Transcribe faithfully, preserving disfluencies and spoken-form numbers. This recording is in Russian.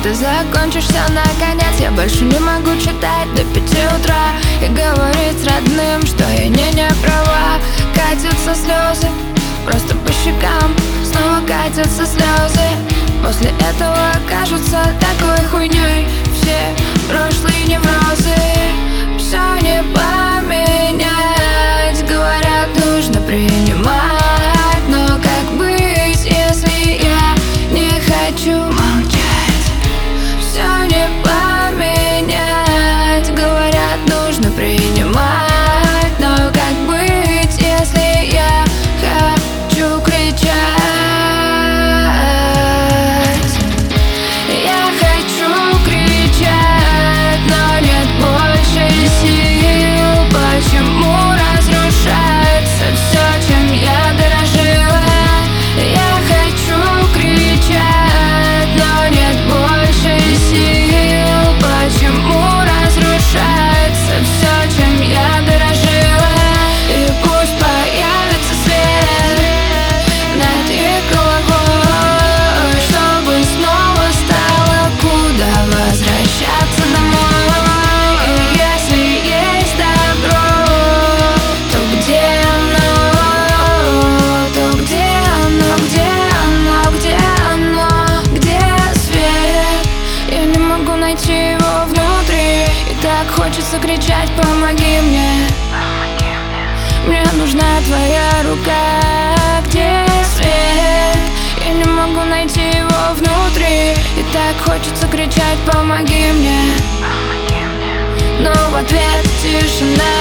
ты закончишься наконец. Я больше не могу читать до пяти утра и говорить с родным, что я не не права. Катятся слезы просто по щекам, снова катятся слезы. После этого кажутся такой хуйней все прошлые неврозы. Все не поменять, говорят, нужно принимать. Но как быть, если я не хочу молчать? Все не поменять, говорят, нужно принимать. Но как быть, если я хочу кричать? Я хочу кричать, но нет больше сил. Почему разрушается все, чем я дорожила? Я хочу кричать, но нет больше сил. Почему разрушается все, чем я дорожила? И пусть появится свет над их головой, чтобы снова стало куда возвращаться домой. И если есть добро, то где оно? То где оно? Где оно? Где оно? Где свет? Я не могу найти его внутри, и так хочется кричать: помоги мне. Мне нужна твоя рука. Где свет? Я не могу найти его внутри, и так хочется кричать: помоги мне. Но в ответ тишина.